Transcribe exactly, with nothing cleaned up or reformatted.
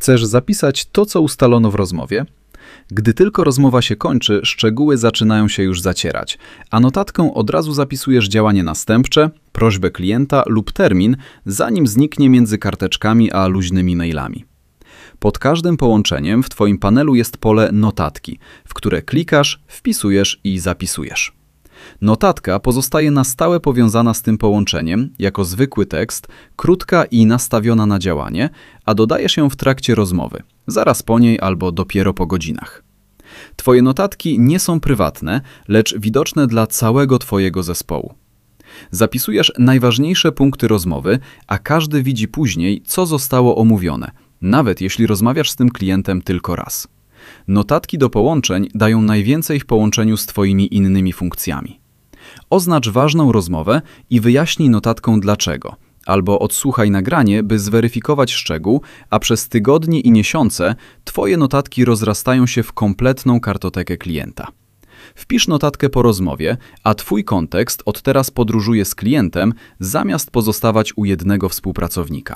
Chcesz zapisać to, co ustalono w rozmowie? Gdy tylko rozmowa się kończy, szczegóły zaczynają się już zacierać, a notatką od razu zapisujesz działanie następcze, prośbę klienta lub termin, zanim zniknie między karteczkami a luźnymi mailami. Pod każdym połączeniem w Twoim panelu jest pole Notatki, w które klikasz, wpisujesz i zapisujesz. Notatka pozostaje na stałe powiązana z tym połączeniem jako zwykły tekst, krótka i nastawiona na działanie, a dodajesz ją w trakcie rozmowy, zaraz po niej albo dopiero po godzinach. Twoje notatki nie są prywatne, lecz widoczne dla całego Twojego zespołu. Zapisujesz najważniejsze punkty rozmowy, a każdy widzi później, co zostało omówione, nawet jeśli rozmawiasz z tym klientem tylko raz. Notatki do połączeń dają najwięcej w połączeniu z Twoimi innymi funkcjami. Oznacz ważną rozmowę i wyjaśnij notatką dlaczego, albo odsłuchaj nagranie, by zweryfikować szczegół, a przez tygodnie i miesiące Twoje notatki rozrastają się w kompletną kartotekę klienta. Wpisz notatkę po rozmowie, a Twój kontekst od teraz podróżuje z klientem, zamiast pozostawać u jednego współpracownika.